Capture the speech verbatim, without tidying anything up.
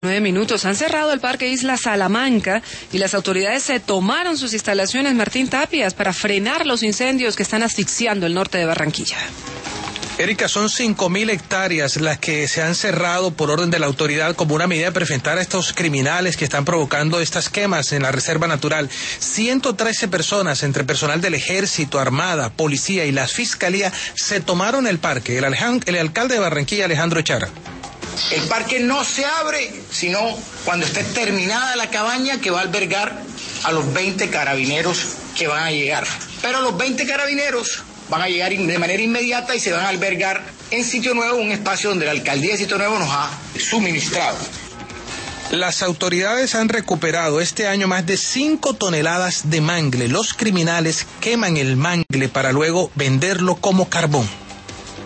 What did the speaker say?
Nueve minutos. Han cerrado el Parque Isla Salamanca y las autoridades se tomaron sus instalaciones, Martín Tapias, para frenar los incendios que están asfixiando el norte de Barranquilla. Erika, son cinco mil hectáreas las que se han cerrado por orden de la autoridad como una medida para enfrentar a estos criminales que están provocando estas quemas en la reserva natural. ciento trece personas, entre personal del Ejército, Armada, Policía y la Fiscalía, se tomaron el parque. El, el alcalde de Barranquilla, Alejandro Echara. El parque no se abre sino cuando esté terminada la cabaña que va a albergar a los veinte carabineros que van a llegar. Pero los veinte carabineros van a llegar de manera inmediata y se van a albergar en Sitio Nuevo, un espacio donde la alcaldía de Sitio Nuevo nos ha suministrado. Las autoridades han recuperado este año más de cinco toneladas de mangle. Los criminales queman el mangle para luego venderlo como carbón.